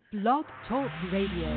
Blog Talk Radio.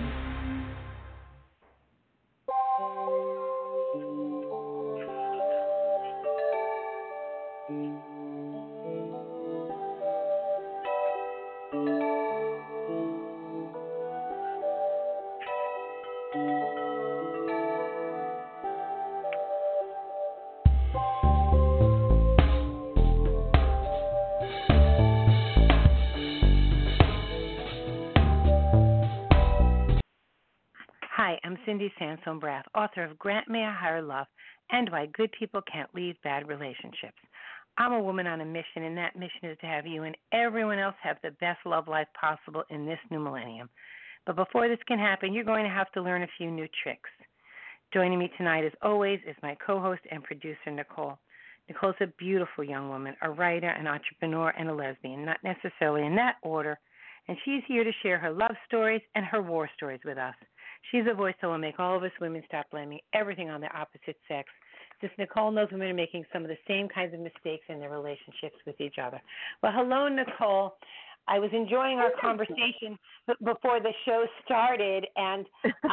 Hi, I'm Cindy Sansone Brath, author of Grant May I Hire Love and Why Good People Can't Leave Bad Relationships. I'm a woman on a mission, and that mission is to have you and everyone else have the best love life possible in this new millennium. But before this can happen, you're going to have to learn a few new tricks. Joining me tonight, as always, is my co-host and producer, Nicole. Nicole's a beautiful young woman, a writer, an entrepreneur, and a lesbian, not necessarily in that order, and she's here to share her love stories and her war stories with us. She's a voice that will make all of us women stop blaming everything on the opposite sex. Since Nicole knows women are making some of the same kinds of mistakes in their relationships with each other. Well, hello, Nicole. I was enjoying our conversation before the show started, and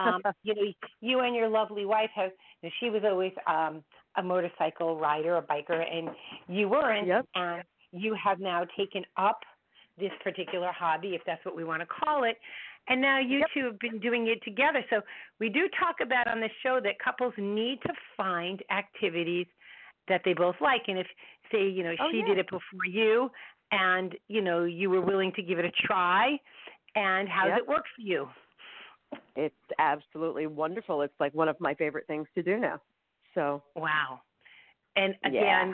you and your lovely wife have. She was always a motorcycle rider, a biker, and you weren't. Yep. And you have now taken up this particular hobby, if that's what we want to call it. And now you two have been doing it together. So we do talk about on the show that couples need to find activities that they both like. And if, say, she did it before you and, you were willing to give it a try, and how does it work for you? It's absolutely wonderful. It's like one of my favorite things to do now. So wow. And again,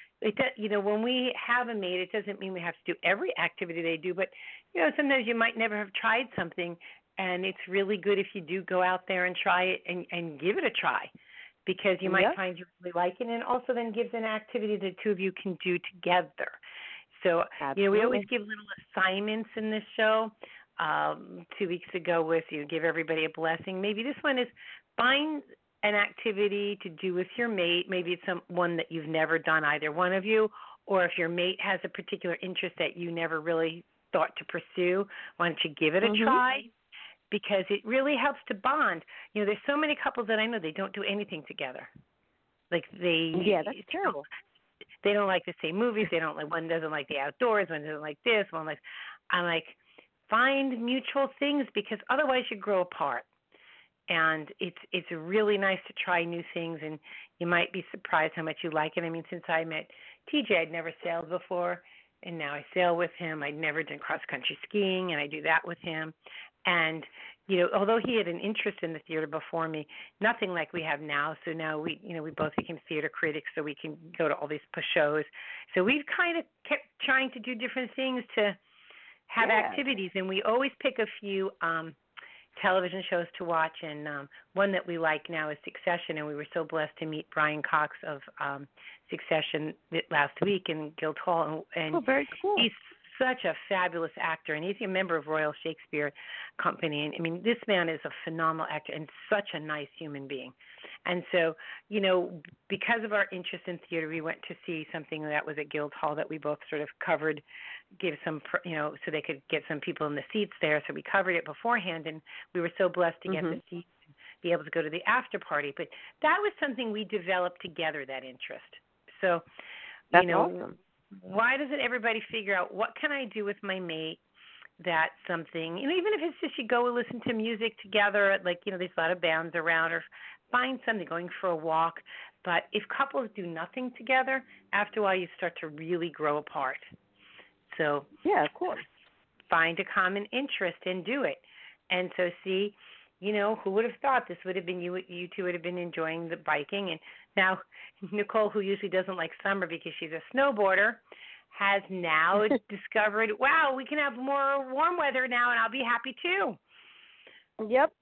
when we have a mate, it doesn't mean we have to do every activity they do, but sometimes you might never have tried something, and it's really good if you do go out there and try it and give it a try, because you might find you really like it, and it also then gives an activity the two of you can do together. So, we always give little assignments in this show. 2 weeks ago was give everybody a blessing. Maybe this one is find an activity to do with your mate. Maybe it's one that you've never done, either one of you, or if your mate has a particular interest that you never really thought to pursue, why don't you give it a try? Because it really helps to bond. There's so many couples that I know, they don't do anything together. Like that's terrible. They don't like the same movies. They don't like, one doesn't like the outdoors, one doesn't like this, I'm like, find mutual things, because otherwise you grow apart. And it's really nice to try new things, and you might be surprised how much you like it. I mean, since I met TJ, I'd never sailed before, and now I sail with him. I'd never done cross-country skiing, and I do that with him. And, although he had an interest in the theater before me, nothing like we have now. So now we both became theater critics, so we can go to all these shows. So we've kind of kept trying to do different things to have activities, and we always pick a few television shows to watch, and one that we like now is Succession, and we were so blessed to meet Brian Cox of Succession last week in Guildhall, and very cool. He's such a fabulous actor, and he's a member of Royal Shakespeare Company, and I mean, this man is a phenomenal actor and such a nice human being. And so, because of our interest in theater, we went to see something that was at Guildhall that we both sort of covered, give some, so they could get some people in the seats there. So we covered it beforehand, and we were so blessed to get the seats and be able to go to the after party. But that was something we developed together, that interest. So, that's awesome. Why doesn't everybody figure out, what can I do with my mate? That's something, even if it's just you go and listen to music together, like, there's a lot of bands around, or find something, going for a walk. But if couples do nothing together, after a while you start to really grow apart. So yeah, of course, find a common interest and do it. And so see, who would have thought this would have been you two would have been enjoying the biking. And now Nicole, who usually doesn't like summer because she's a snowboarder, has now discovered, wow, we can have more warm weather now, and I'll be happy too. Yep.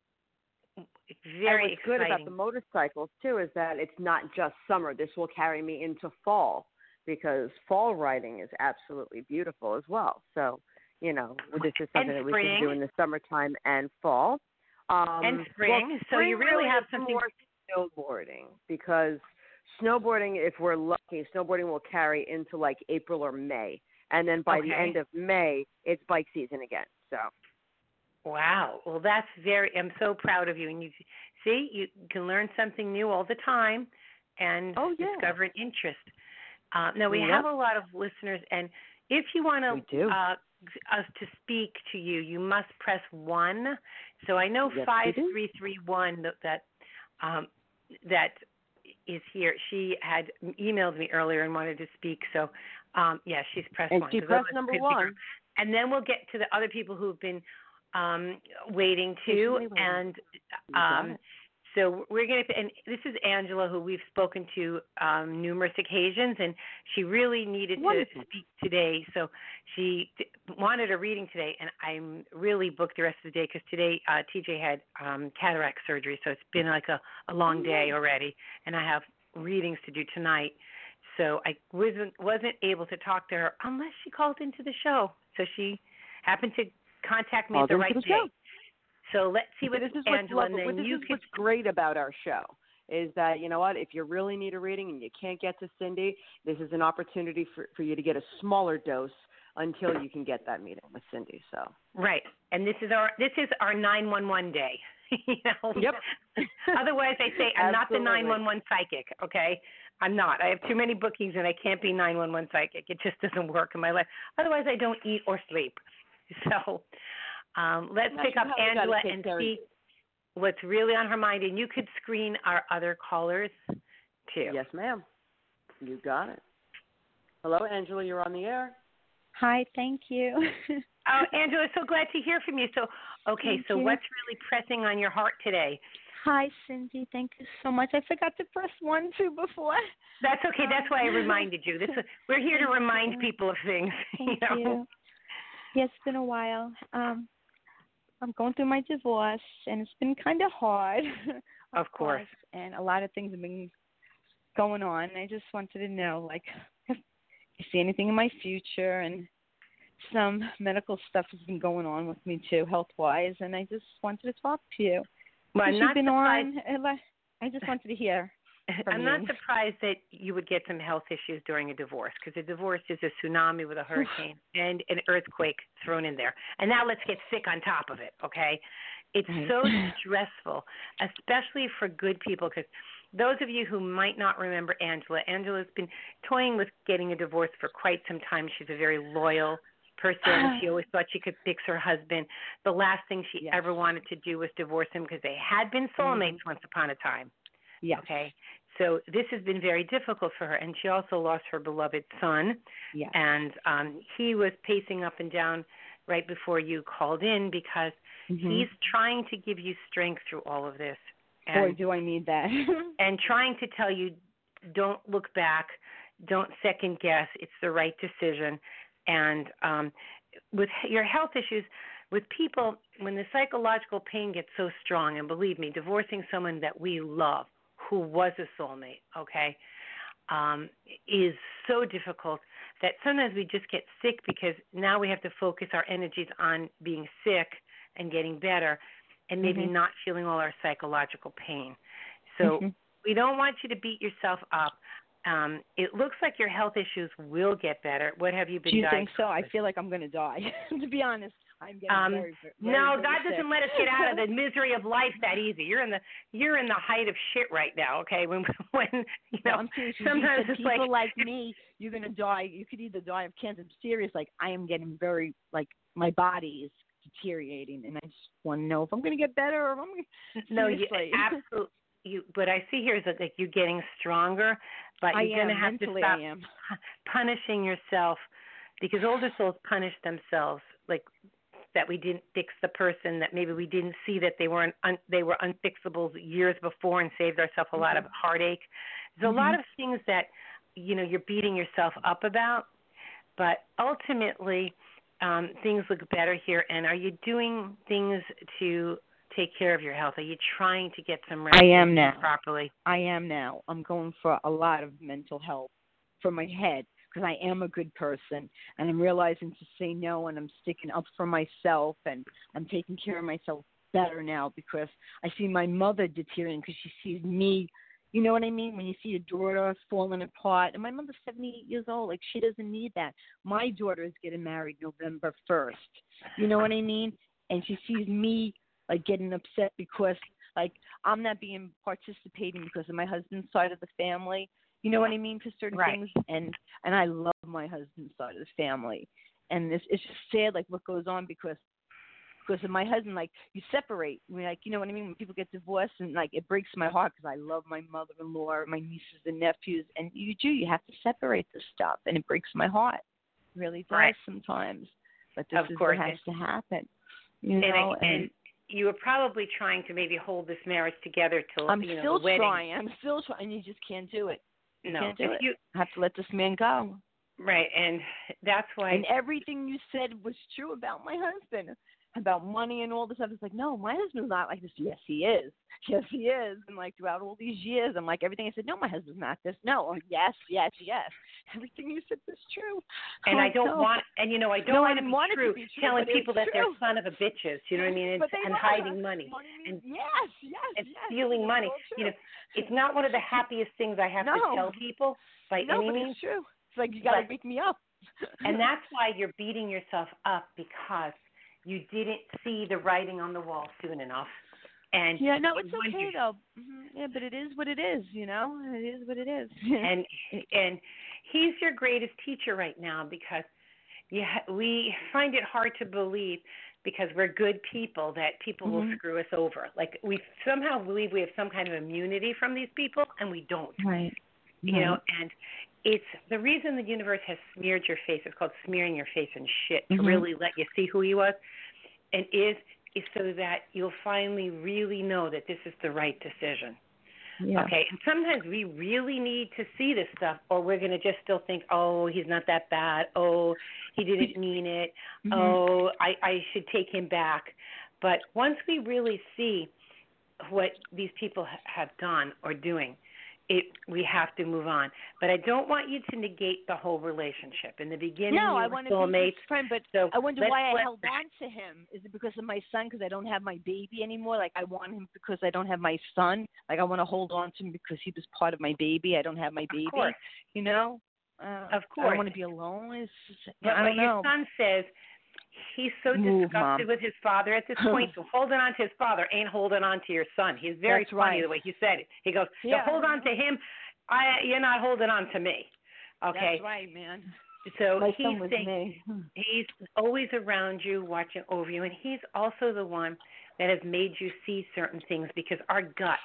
It's very exciting. What's good about the motorcycles too is that it's not just summer. This will carry me into fall, because fall riding is absolutely beautiful as well. So, this is something that we can do in the summertime and fall. And spring. Well, so you really have something more snowboarding, because snowboarding, if we're lucky, snowboarding will carry into like April or May. And then by the end of May, it's bike season again. So Wow. Well, I'm so proud of you. And you see, you can learn something new all the time and Oh, yeah. discover an interest. Now, we Yep. have a lot of listeners, and if you want We do. us to speak to you, you must press 1. So I know Yes, we do. 5331 that is here. She had emailed me earlier and wanted to speak. So, yeah, she's pressed And 1. she 'cause pressed otherwise number we couldn't figure 1. out. And then we'll get to the other people who've been waiting too. Patiently waiting. And You got it. so we're going to, and this is Angela, who we've spoken to numerous occasions, and she really needed Wonderful. to speak today. So she wanted a reading today, and I'm really booked the rest of the day because today TJ had cataract surgery, so it's been like a long day already, and I have readings to do tonight. So I wasn't able to talk to her unless she called into the show. So she happened to contact me at the right day. So let's see what Angela, and then you can. What's great about our show is that, you know what, if you really need a reading and you can't get to Cindy, this is an opportunity for you to get a smaller dose until you can get that meeting with Cindy. So Right, and this is our 911 day. You know? Yep. Otherwise, I say I'm not the Absolutely. 911 psychic. Okay, I'm not. I have too many bookings, and I can't be 911 psychic. It just doesn't work in my life. Otherwise, I don't eat or sleep. So. Let's pick up Angela and see what's really on her mind. And you could screen our other callers, too. Yes, ma'am. You got it. Hello, Angela. You're on the air. Hi, thank you. Oh, Angela, so glad to hear from you. So, okay, Thank so you. what's really pressing on your heart today? Hi, Cindy. Thank you so much. I forgot to press 1, 2 before. That's okay. That's why I reminded you. We're here to remind people of things. Thank you. you. Yeah, it's been a while. I'm going through my divorce, and it's been kind of hard. Of course. And a lot of things have been going on. I just wanted to know, like, if you see anything in my future, and some medical stuff has been going on with me, too, health-wise, and I just wanted to talk to you. Well, I'm not been surprised. on. I just wanted to hear from I'm you. not surprised that you would get some health issues during a divorce, because a divorce is a tsunami with a hurricane and an earthquake thrown in there. And now let's get sick on top of it, okay? It's Right. so stressful, especially for good people, because those of you who might not remember Angela's been toying with getting a divorce for quite some time. She's a very loyal person. She always thought she could fix her husband. The last thing she ever wanted to do was divorce him, because they had been soulmates once upon a time. Yes. Okay. So this has been very difficult for her, and she also lost her beloved son. Yes. And he was pacing up and down right before you called in, because he's trying to give you strength through all of this. Boy, do I need that. And trying to tell you, don't look back, don't second guess. It's the right decision. And with your health issues, with people, when the psychological pain gets so strong, and believe me, divorcing someone that we love, who was a soulmate, okay, is so difficult that sometimes we just get sick, because now we have to focus our energies on being sick and getting better, and maybe not feeling all our psychological pain. So we don't want you to beat yourself up. It looks like your health issues will get better. What have you been Do you diagnosed think so? I with? feel like I'm going to die. To be honest, I'm getting very no, very God sick. doesn't let us get out of the misery of life that easy. You're in the height of shit right now. Okay, when you know, I'm serious. sometimes You it's said people like me, you're going to die. You could either die of cancer. I'm serious. Like, I am getting very, like, my body is deteriorating, and I just want to know if I'm going to get better or if I'm going to. No, you absolutely. What I see here is that, like, you're getting stronger, but you're going to have mentally, to stop I am. punishing yourself, because older souls punish themselves, like that we didn't fix the person, that maybe we didn't see that they were unfixable years before, and saved ourselves a lot of heartache. There's a lot of things that you're beating yourself up about, but ultimately things look better here. And are you doing things to take care of your health? Are you trying to get some rest? I am now. Properly. I am now. I'm going for a lot of mental health for my head, because I am a good person, and I'm realizing to say no, and I'm sticking up for myself, and I'm taking care of myself better now, because I see my mother deteriorating, because she sees me. You know what I mean? When you see your daughter falling apart, and my mother's 78 years old, like, she doesn't need that. My daughter is getting married November 1st. You know what I mean? and she sees me like getting upset because like I'm not being participating because of my husband's side of the family. You know what I mean? For certain things, and I love my husband's side of the family, and it's just sad like what goes on because of my husband. Like you separate, like you know what I mean? When people get divorced, and like it breaks my heart because I love my mother-in-law, my nieces and nephews, and you have to separate this stuff, and it breaks my heart. It really does sometimes, but this is what has to happen. You know, and you were probably trying to maybe hold this marriage together till I'm the still wedding. I'm still trying, and you just can't do it. You can't do it. I have to let this man go. Right, and that's why. And everything you said was true about my husband, about money and all this stuff. It's like, no, my husband's not like this. Yes, he is. Yes, he is. And like throughout all these years, I'm like everything I said. No, my husband's not this. No, yes. Everything you said was true. And I don't want, and I don't want to be true, telling people that they're son of a bitches. You know what I mean? And hiding money. And and stealing money. It's not one of the happiest things I have to tell people by any means. It's true. It's like you got to wake me up. And that's why you're beating yourself up because you didn't see the writing on the wall soon enough. And it's okay though. Mm-hmm. Yeah, but it is what it is. It is what it is. and he's your greatest teacher right now because we find it hard to believe because we're good people that people will screw us over. Like we somehow believe we have some kind of immunity from these people, and we don't. Right. And it's the reason the universe has smeared your face. It's called smearing your face in shit to really let you see who he was, and is so that you'll finally really know that this is the right decision. Yeah. Okay, and sometimes we really need to see this stuff, or we're going to just still think, oh, he's not that bad. Oh, he didn't mean it. Oh, I should take him back. But once we really see what these people have done or doing, we have to move on. But I don't want you to negate the whole relationship. In the beginning, no, I want to be his friend, but so I wonder why I held on to him. Is it because of my son? Because I don't have my baby anymore? Like I want him because I don't have my son? Like I want to hold on to him because he was part of my baby. I don't have my baby. Of course. Of course. I don't want to be alone. But your son says he's so disgusted with his father at this point, so holding on to his father ain't holding on to your son. He's very funny the way he said it. He goes, hold on to him. You're not holding on to me. Okay? That's right, man. So he's always around you, watching over you, and he's also the one that has made you see certain things because our gut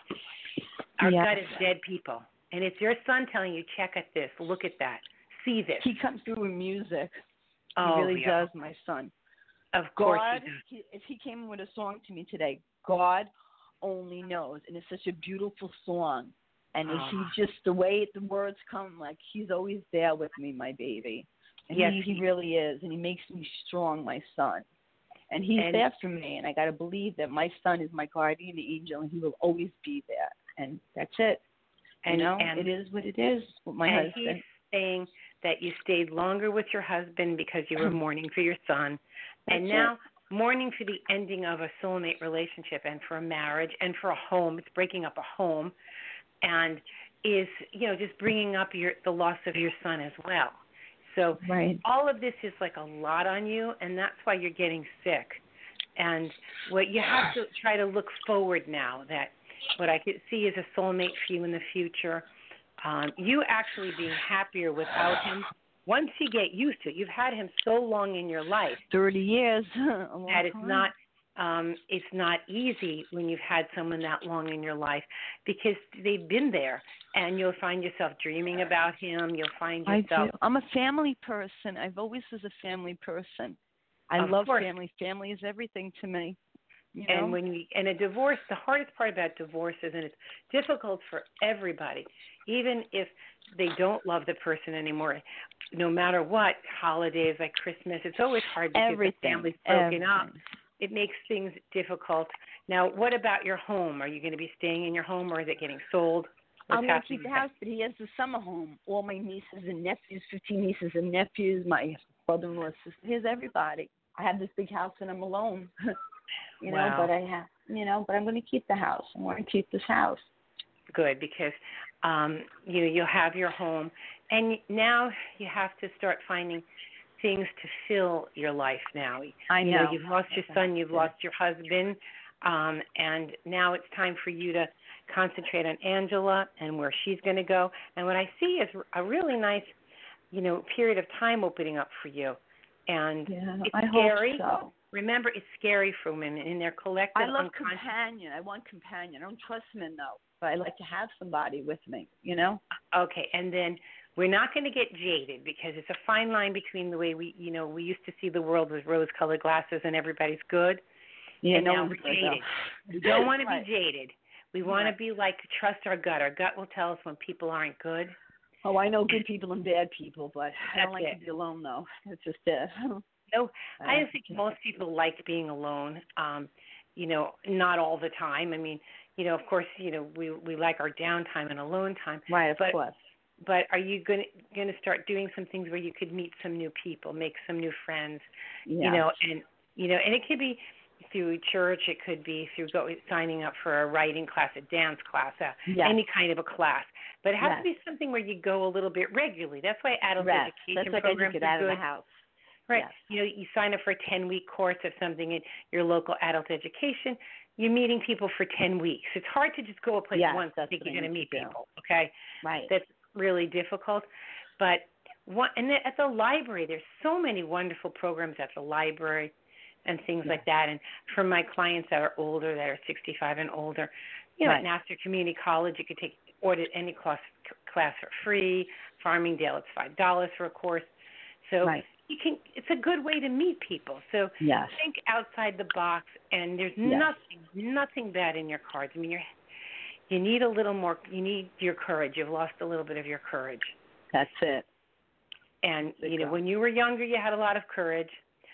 is dead people. And it's your son telling you, check at this, look at that, see this. He comes through with music. He really does, my son. Of course God, he does. If he came with a song to me today, God only knows. And it's such a beautiful song. And he just, the way the words come, like he's always there with me, my baby. And he really is. And he makes me strong, my son. And he's there for me. And I got to believe that my son is my guardian angel and he will always be there. And that's it. And it is what it is with my husband. He's saying that you stayed longer with your husband because you were mourning for your son. And now mourning for the ending of a soulmate relationship and for a marriage and for a home. It's breaking up a home and is, just bringing up the loss of your son as well. So all of this is like a lot on you, and that's why you're getting sick. And what you have to try to look forward now, that what I could see is a soulmate for you in the future. You actually being happier without him. Once you get used to it, you've had him so long in your life. 30 years. That it's not easy when you've had someone that long in your life because they've been there, and you'll find yourself dreaming about him. You'll find yourself. I do. I'm a family person. I've always was a family person. I love family. Family is everything to me. And a divorce, the hardest part about divorce is, and it's difficult for everybody, even if they don't love the person anymore, no matter what, holidays like Christmas, it's always hard because the family's broken up. It makes things difficult. Now, what about your home? Are you going to be staying in your home, or is it getting sold? I'm going to keep the house, but he has the summer home. All my nieces and nephews, 15 nieces and nephews, my brother-in-law, sister, here's everybody. I have this big house and I'm alone. But but I'm going to keep the house. I want to keep this house. Good, because you'll have your home, and now you have to start finding things to fill your life now. I know. You know, you've lost your son, you've lost your husband, and now it's time for you to concentrate on Angela and where she's going to go. And what I see is a really nice, you know, period of time opening up for you. And it's scary. Hope so. Remember, it's scary for women in their collective I love unconscious. companion. I want companion. I don't trust men, though, but I like to have somebody with me, you know? Okay, and then we're not going to get jaded because it's a fine line between the way we, you know, we used to see the world with rose-colored glasses and everybody's good. Yeah, and no now one's we're good, jaded. though. We don't want to Right. be jaded. We want to be like, trust our gut. Our gut will tell us when people aren't good. Oh, I know good people and bad people, but I don't That's like it. to be alone, though. It's just it. No, I think most people like being alone. You know, not all the time. I mean, you know, of course, you know, we like our downtime and alone time. Right, of course. But are you going to start doing some things where you could meet some new people, make some new friends? Yeah. You know, and it could be through church. It could be through signing up for a writing class, a dance class, any kind of a class. But it has to be something where you go a little bit regularly. That's why adult education That's like programs I get are out good. of the house. Right. Yes. You know, you sign up for a 10-week course of something in your local adult education. You're meeting people for 10 weeks. It's hard to just go a place once and think you're going to meet people, okay? Right. That's really difficult. But and then at the library, there's so many wonderful programs at the library and things like that. And for my clients that are older, that are 65 and older, you know, at Nassau Community College, you could take any class for free. Farmingdale, it's $5 for a course. So you can. It's a good way to meet people. So think outside the box, and there's nothing bad in your cards. I mean, you need a little more. You need your courage. You've lost a little bit of your courage. That's it. And you know, when you were younger, you had a lot of courage.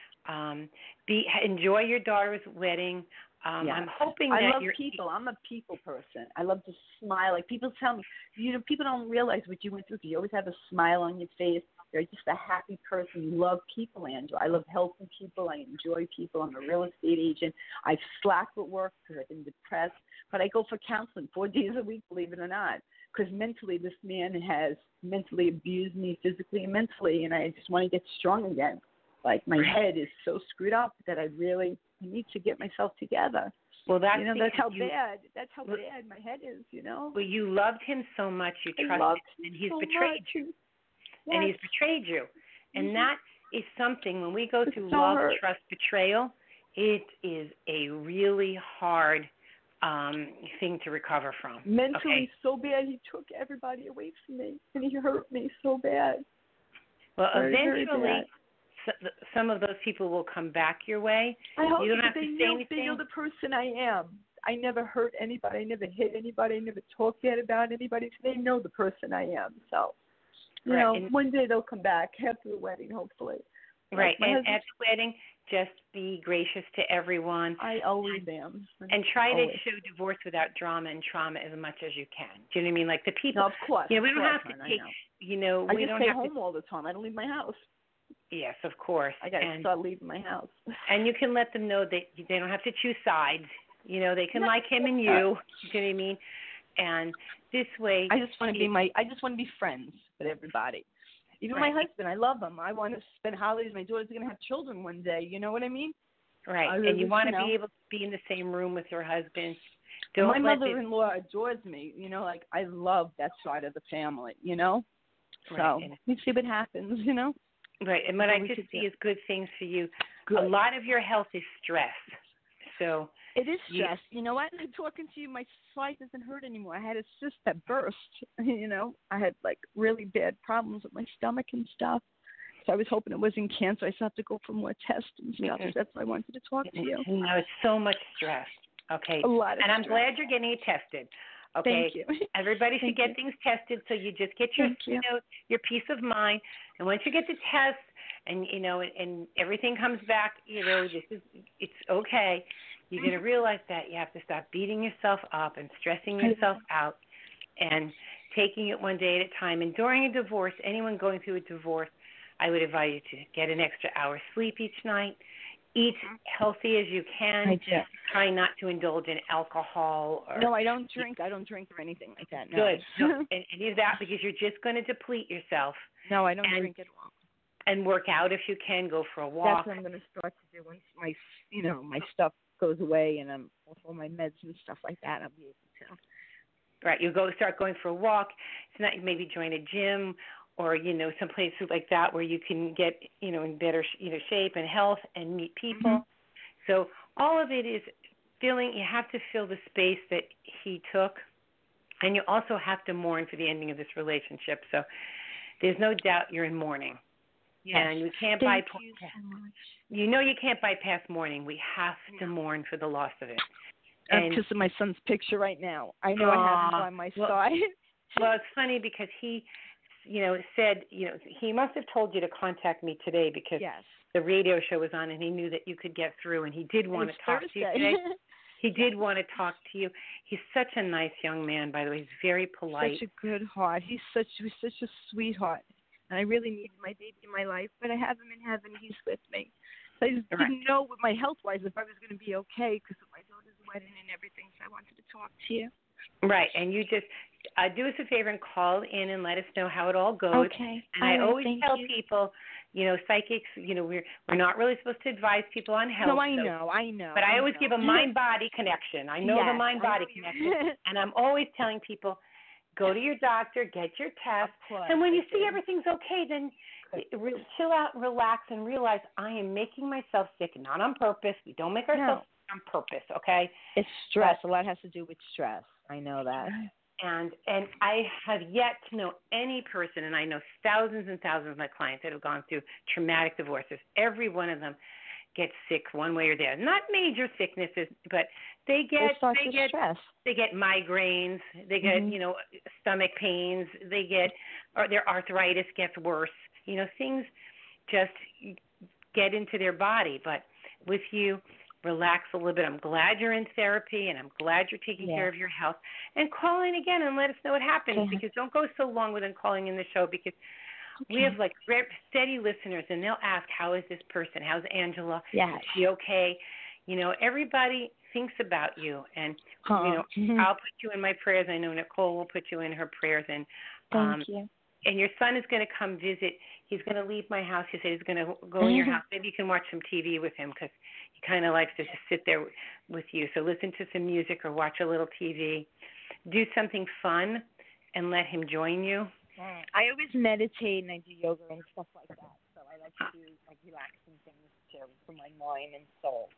Enjoy your daughter's wedding. I'm hoping that I love people. I'm a people person. I love to smile. Like people tell me, you know, people don't realize what you went through. You always have a smile on your face. You're just a happy person. You love people, Angela. I love helping people. I enjoy people. I'm a real estate agent. I slack with work because I've been depressed, but I go for counseling 4 days a week, believe it or not, because mentally this man has mentally abused me physically and mentally, and I just want to get strong again. Like my head is so screwed up that I need to get myself together. Well, that's how bad my head is. You know. Well, you loved him so much, you trusted him, and he's betrayed you. Yes. And he's betrayed you, and that is something. When we go through love, trust, betrayal, it is a really hard thing to recover from. Mentally, so bad. He took everybody away from me, and he hurt me so bad. Well, eventually, some of those people will come back your way. I hope you don't have to say anything. They know the person I am. I never hurt anybody. I never hit anybody. I never talked bad about anybody. So they know the person I am. So, you know, one day they'll come back after the wedding, hopefully. Right. And at the wedding, just be gracious to everyone. I always am. And try to show divorce without drama and trauma as much as you can. Do you know what I mean? Like the people. No, of course. Yeah, we don't have to take. You know, I we just don't stay have home all the time. I don't leave my house. Yes, of course. I got to start leaving my house. And you can let them know that they don't have to choose sides. You know, they can like him and you. You know what I mean? And this way, I just want to be friends with everybody. Even my husband, I love him. I want to spend holidays. My daughter's going to have children one day. You know what I mean? Right. And you want to be able to be in the same room with your husband. My mother-in-law adores me. You know, like I love that side of the family. You know. So we see what happens. You know. Right, and what I just see is good things for you. Good. A lot of your health is stress. So it is stress. You know what? Talking to you, my side doesn't hurt anymore. I had a cyst that burst. You know, I had like really bad problems with my stomach and stuff. So I was hoping it wasn't cancer. I still have to go for more tests and stuff. So that's why I wanted to talk to you. No, it's so much stress. Okay. A lot of and I'm glad you're getting it tested. Okay. Thank you. Everybody should get things tested so you just get your your peace of mind. And once you get the test and you know and everything comes back, you know, it's okay. You're going to realize that you have to stop beating yourself up and stressing yourself out and taking it one day at a time. And during a divorce, anyone going through a divorce, I would advise you to get an extra hour sleep each night. Eat healthy as you can. I do. Try not to indulge in alcohol. No, I don't drink. I don't drink or anything like that. No. Good. No, and use that because you're just going to deplete yourself. No, I don't drink at all. And work out if you can. Go for a walk. That's what I'm going to start to do once my stuff goes away and I'm off all my meds and stuff like that. I'll be able to. Right. You start going for a walk. It's not maybe join a gym or some places like that where you can get in better shape and health and meet people. Mm-hmm. So all of it is feeling. You have to fill the space that he took, and you also have to mourn for the ending of this relationship. So there's no doubt you're in mourning. Yes. And you can't Thank bypass. You so much. You can't bypass mourning. We have to mourn for the loss of it. I'm kissing my son's picture right now. I know I have him by my side. Well, it's funny because he, said, he must have told you to contact me today because the radio show was on and he knew that you could get through and he did want to talk to you today. He did want to talk to you. He's such a nice young man, by the way. He's very polite. Such a good heart. He's such a sweetheart. And I really need my baby in my life, but I have him in heaven. He's with me. So I just didn't know with my health-wise if I was going to be okay because of my daughter's wedding and everything. So I wanted to talk to you. Right, and you just do us a favor and call in and let us know how it all goes. Okay. And I always tell people, psychics, we're not really supposed to advise people on health. No, I know. But I always give a mind-body connection. I know the mind-body connection. And I'm always telling people, go to your doctor, get your test, and when you see everything's okay, then chill out and relax and realize I am making myself sick, not on purpose. We don't make ourselves sick on purpose, okay? It's stress. A lot has to do with stress. I know that. And I have yet to know any person, and I know thousands and thousands of my clients that have gone through traumatic divorces. Every one of them gets sick one way or the other. Not major sicknesses, but they get stress. They get migraines, they get stomach pains, or their arthritis gets worse. Things just get into their body. But with you, relax a little bit. I'm glad you're in therapy, and I'm glad you're taking care of your health. And call in again and let us know what happens because don't go so long without calling in the show because we have steady listeners, and they'll ask, how is this person? How's Angela? Yes. Is she okay? Everybody thinks about you, and I'll put you in my prayers. I know Nicole will put you in her prayers, and thank you. And your son is going to come visit. He's going to leave my house. He said he's going to go in your house. Maybe you can watch some TV with him because he kind of likes to just sit there with you. So listen to some music or watch a little TV. Do something fun and let him join you. I always meditate and I do yoga and stuff like that. So I like to do relaxing things too for my mind and soul.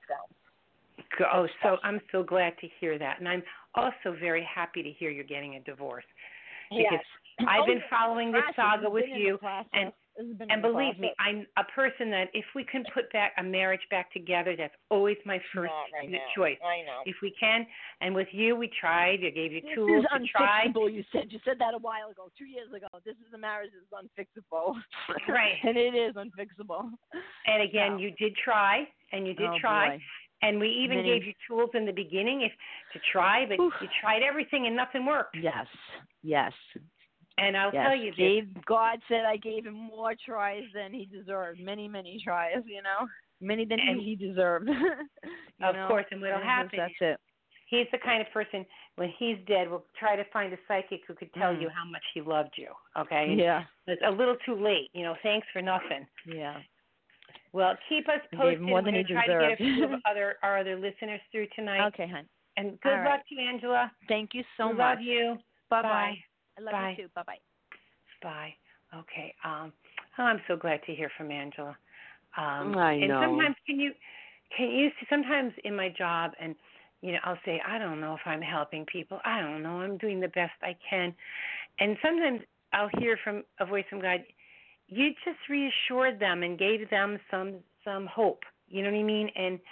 So I'm so glad to hear that. And I'm also very happy to hear you're getting a divorce. Because I've been following this saga with you, and believe me, I'm a person that if we can put a marriage back together, that's always my first choice. I know. If we can, and with you, we tried. I gave you tools to try. You said that a while ago, 2 years ago. This is a marriage that's unfixable. Right. And it is unfixable. And again, you did try, and you did try. Boy. And we even gave you tools in the beginning to try, but you tried everything and nothing worked. Yes. And I'll tell you this. God said I gave him more tries than he deserved. Many, many tries, Many than he deserved. Of course, and what will happen that's it. He's the kind of person, when he's dead, will try to find a psychic who could tell you how much he loved you, okay? Yeah. It's a little too late, thanks for nothing. Yeah. Well, keep us posted. More than We're going to try to get a few of our other listeners through tonight. Okay, hon. And good luck to you, Angela. Thank you so much. Love you. Bye-bye. I love you too. Bye-bye. Bye. Okay. I'm so glad to hear from Angela. I know. And sometimes can you sometimes in my job and I'll say, I don't know if I'm helping people. I don't know. I'm doing the best I can. And sometimes I'll hear from a voice from God, you just reassured them and gave them some hope. You know what I mean? And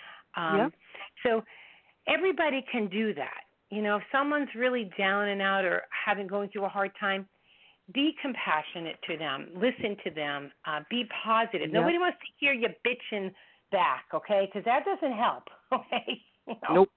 so everybody can do that. If someone's really down and out or going through a hard time, be compassionate to them. Listen to them. Be positive. Yep. Nobody wants to hear you bitching back, okay? Because that doesn't help, okay? Nope.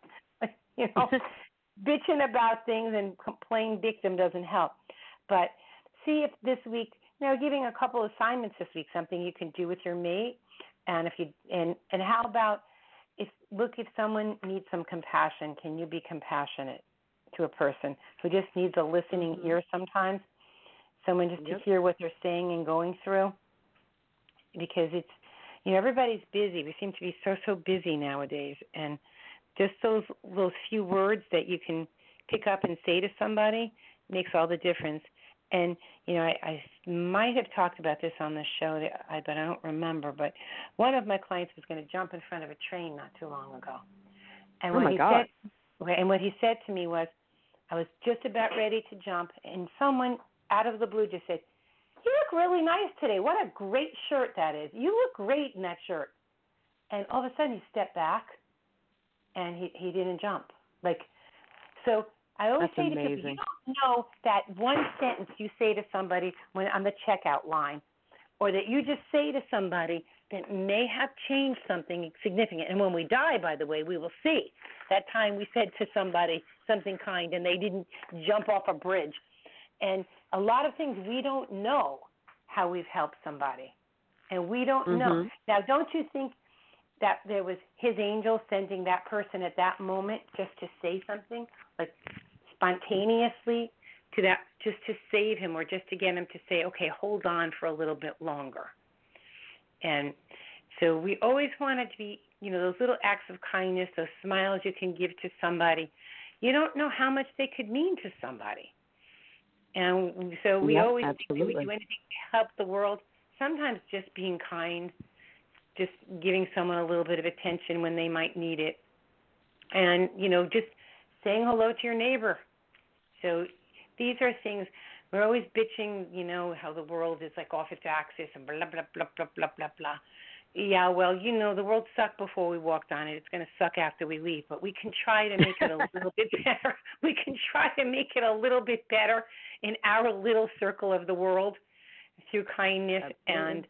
Bitching about things and playing victim doesn't help. But see if this week, giving a couple assignments this week, something you can do with your mate, and and how about if someone needs some compassion, can you be compassionate to a person who just needs a listening ear sometimes? Someone just to hear what they're saying and going through. because it's, you know, everybody's busy. We seem to be so busy nowadays, and just those few words that you can pick up and say to somebody makes all the difference. And, you know, I might have talked about this on the show, but I don't remember. But one of my clients was going to jump in front of a train not too long ago. And what he said to me was, I was just about ready to jump, and someone out of the blue just said, "You look really nice today. What a great shirt that is. You look great in that shirt." And all of a sudden he stepped back, and he didn't jump. So I always say to people, you don't know that one sentence you say to somebody when on the checkout line, or that you just say to somebody that may have changed something significant. And when we die, by the way, we will see that time we said to somebody something kind and they didn't jump off a bridge. And a lot of things we don't know how we've helped somebody. And we don't know. Now, don't you think that there was his angel sending that person at that moment just to say something, like spontaneously to that, just to save him, or just to get him to say, okay, hold on for a little bit longer. And so we always want it to be, you know, those little acts of kindness, those smiles you can give to somebody. You don't know how much they could mean to somebody. And so we always think that we do anything to help the world. Sometimes just being kind, just giving someone a little bit of attention when they might need it. And, you know, just saying hello to your neighbor. So these are things, we're always bitching, you know, how the world is like off its axis and blah, blah, blah, blah, blah, blah, blah. Yeah, well, you know, the world sucked before we walked on it. It's going to suck after we leave. But we can try to make it a little bit better. We can try to make it a little bit better in our little circle of the world through kindness. And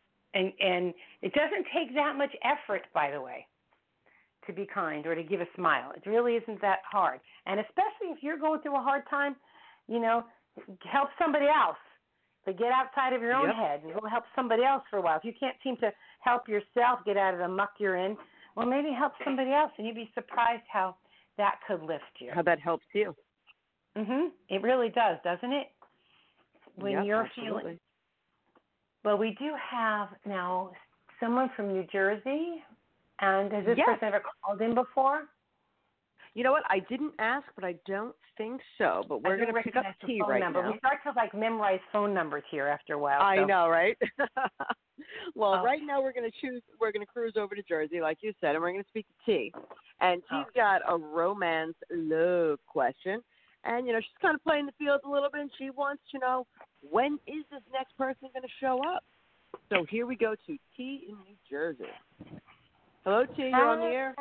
it doesn't take that much effort, by the way, to be kind or to give a smile. It really isn't that hard. And especially if you're going through a hard time, you know, help somebody else. So get outside of your own head and go help somebody else for a while. If you can't seem to help yourself get out of the muck you're in, well, maybe help somebody else, and you'd be surprised how that could lift you. How that helps you. It really does, doesn't it? When you're feeling. Well, we do have now someone from New Jersey, and has this person ever called in before? You know what? I didn't ask, but I don't think so. But we're going to pick up T right now. We start to memorize phone numbers here after a while. I know, right? Well, right now we're going to cruise over to Jersey, like you said, and we're going to speak to T. And T's got a romance love question. And, you know, she's kind of playing the field a little bit, and she wants to know, when is this next person going to show up? So here we go to T in New Jersey. Hello, T. You're on the air.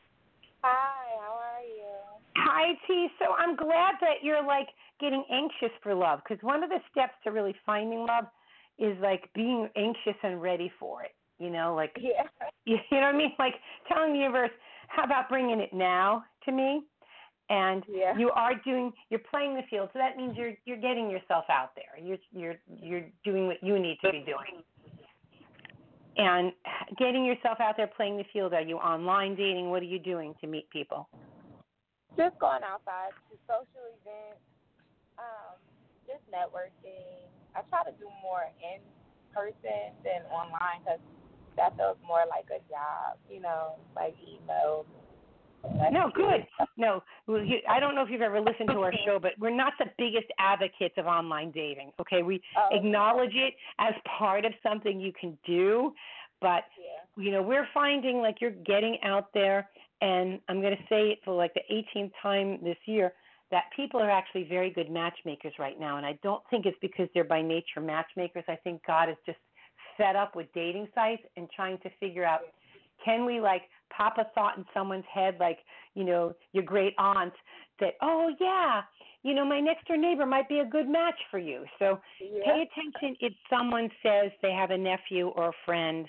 Hi, how are you? Hi, T. So I'm glad that you're, getting anxious for love, because one of the steps to really finding love is, being anxious and ready for it, you know? You know what I mean? Telling the universe, how about bringing it now to me? And you're playing the field, so that means you're getting yourself out there. You're doing what you need to be doing. And getting yourself out there, playing the field. Are you online dating? What are you doing to meet people? Just going outside to social events, just networking. I try to do more in person than online because that feels more like a job, you know, like emails. No, good. No, I don't know if you've ever listened to our show, but we're not the biggest advocates of online dating, okay? We acknowledge it as part of something you can do, but, you know, we're finding you're getting out there, and I'm going to say it for the 18th time this year, that people are actually very good matchmakers right now, and I don't think it's because they're by nature matchmakers. I think God is just fed up with dating sites and trying to figure out, can we pop a thought in someone's head, you know, your great aunt, that, oh, yeah, you know, my next door neighbor might be a good match for you. So pay attention if someone says they have a nephew or a friend,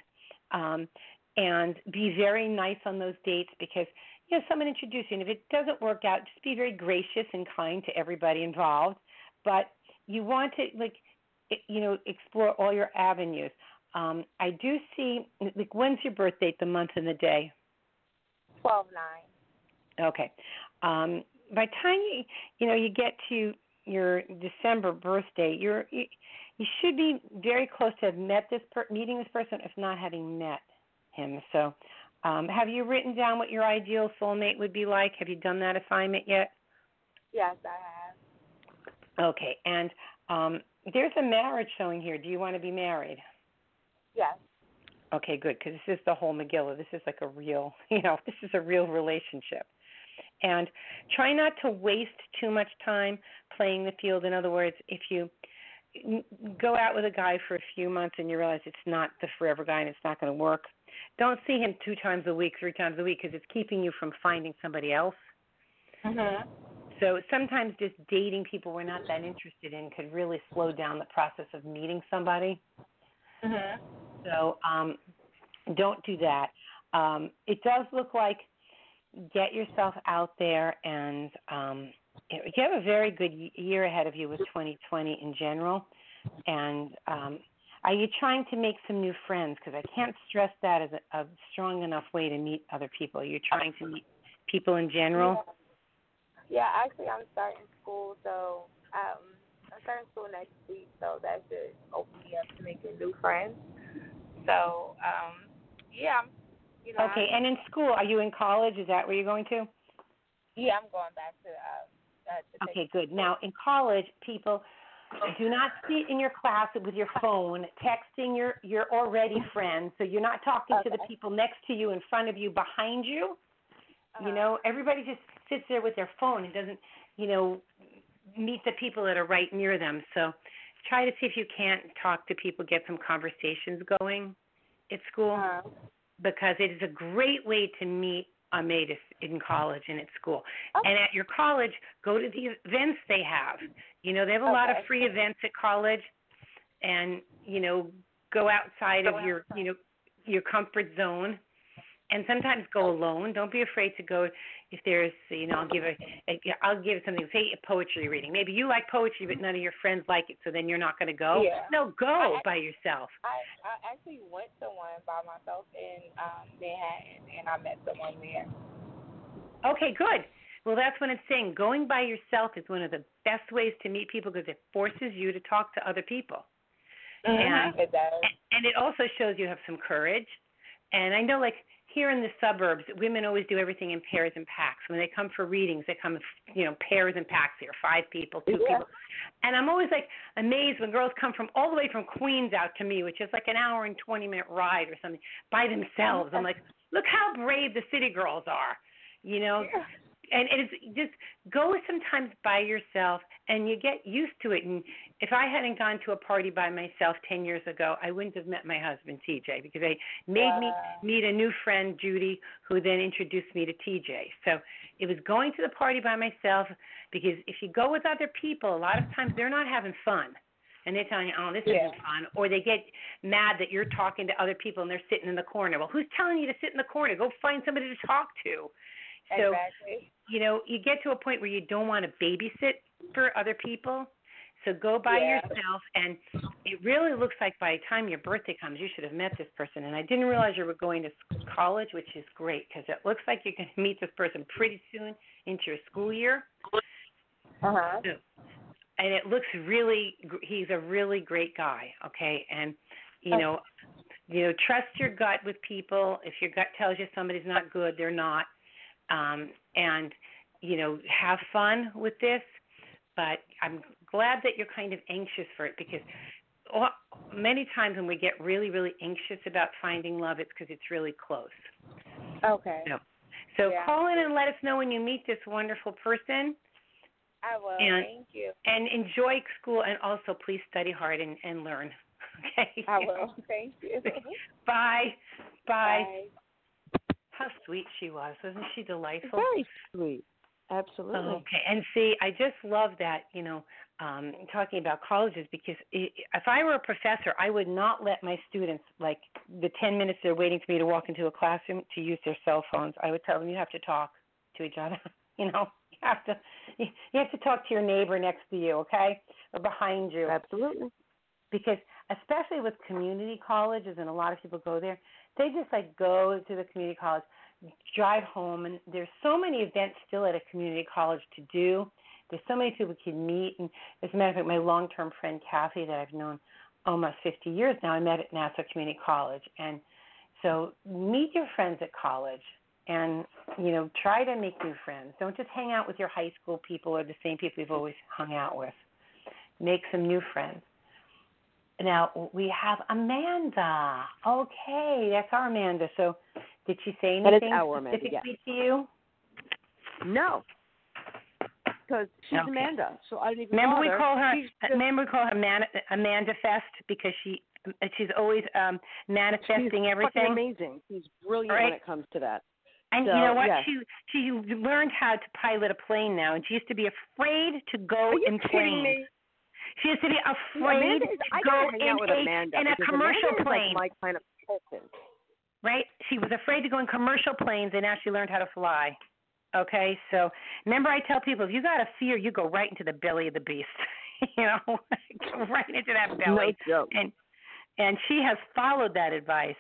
and be very nice on those dates, because, you know, someone introduced you, and if it doesn't work out, just be very gracious and kind to everybody involved. But you want to, you know, explore all your avenues. I do see, when's your birth date, the month and the day? 12/9. Okay. By the time you get to your December birthday, You should be very close to have met meeting this person, if not having met him. So, have you written down what your ideal soulmate would be like? Have you done that assignment yet? Yes, I have. Okay, and there's a marriage showing here. Do you want to be married? Yes. Okay, good, because this is the whole Megillah. This is like a real, this is a real relationship. And try not to waste too much time playing the field. In other words, if you go out with a guy for a few months and you realize it's not the forever guy and it's not going to work, don't see him 2 times a week, 3 times a week, because it's keeping you from finding somebody else. Mhm. So sometimes just dating people we're not that interested in could really slow down the process of meeting somebody. Mhm. So don't do that. It does look like get yourself out there, and you have a very good year ahead of you with 2020 in general. And are you trying to make some new friends? Because I can't stress that as a strong enough way to meet other people. You're trying to meet people in general? Yeah, actually, I'm starting school, so I'm starting school next week, so that should open me up to making new friends. So, yeah, Okay, and in school, are you in college? Is that where you're going to? Yeah, I'm going back to Okay, good. Now, in college, people do not sit in your class with your phone texting your already friends, so you're not talking to the people next to you, in front of you, behind you. Everybody just sits there with their phone and doesn't, meet the people that are right near them. So try to see if you can't talk to people, get some conversations going at school, because it is a great way to meet a mate in college and at school. And at your college, go to the events they have. They have a lot of free events at college, and, go outside of your comfort zone. And sometimes go alone. Don't be afraid to go if there's, I'll give something, say a poetry reading. Maybe you like poetry, but none of your friends like it, so then you're not going to go. Yeah. No, go by yourself. I actually went to one by myself in Manhattan, and I met someone there. Okay, good. Well, that's what I'm saying. Going by yourself is one of the best ways to meet people, because it forces you to talk to other people. Mm-hmm. It does. And it also shows you have some courage. And I know, like, here in the suburbs, women always do everything in pairs and packs. When they come for readings, they come, pairs and packs here, 5 people, 2 people. And I'm always, amazed when girls come from all the way from Queens out to me, which is like an hour and 20-minute ride or something, by themselves. I'm like, look how brave the city girls are, And it's just go sometimes by yourself, and you get used to it. And if I hadn't gone to a party by myself 10 years ago, I wouldn't have met my husband, TJ, because they made me meet a new friend, Judy, who then introduced me to TJ. So it was going to the party by myself, because if you go with other people, a lot of times they're not having fun. And they're telling you, oh, this isn't fun. Or they get mad that you're talking to other people and they're sitting in the corner. Well, who's telling you to sit in the corner? Go find somebody to talk to. So, exactly. You get to a point where you don't want to babysit for other people. So go by yourself, and it really looks like by the time your birthday comes, you should have met this person. And I didn't realize you were going to college, which is great, because it looks like you can meet this person pretty soon into your school year. Uh-huh. So, and it looks he's a really great guy, okay? And, trust your gut with people. If your gut tells you somebody's not good, they're not. And, have fun with this. But I'm glad that you're kind of anxious for it, because many times when we get really, really anxious about finding love, it's because it's really close. Okay. So call in and let us know when you meet this wonderful person. I will. Thank you. And enjoy school, and also please study hard and learn. Okay? I will. Thank you. Bye. Bye. How sweet she was. Wasn't she delightful? Very sweet. Absolutely. Okay. And see, I just love that, talking about colleges, because if I were a professor, I would not let my students, like the 10 minutes they're waiting for me to walk into a classroom, to use their cell phones. I would tell them, you have to talk to each other. You have to talk to your neighbor next to you, okay, or behind you. Absolutely. Because especially with community colleges, and a lot of people go there, they just go to the community college, drive home, and there's so many events still at a community college to do There's so many people you can meet. And as a matter of fact, my long-term friend Kathy that I've known almost 50 years now, I met at Nassau Community College. And so meet your friends at college and, try to make new friends. Don't just hang out with your high school people or the same people you've always hung out with. Make some new friends. Now, we have Amanda. Okay, that's our Amanda. So did she say anything that is our specifically Amanda, to you? No, because she's Okay. Amanda, so I didn't even Remember bother. we call her She's Amanda Fest because she's always manifesting she's everything. fucking amazing. She's brilliant Right. when it comes to that. And So, you know what? yes. She learned how to pilot a plane now, and she used to be afraid to go Are you in kidding planes. me? She used to be afraid Amanda is, to I go gotta hang out with Amanda in a because commercial Amanda is plane. like my kind of person. Right? She was afraid to go in commercial planes, and now she learned how to fly. Okay, so remember I tell people, if you got a fear, you go right into the belly of the beast. Go right into that belly. No joke. And she has followed that advice.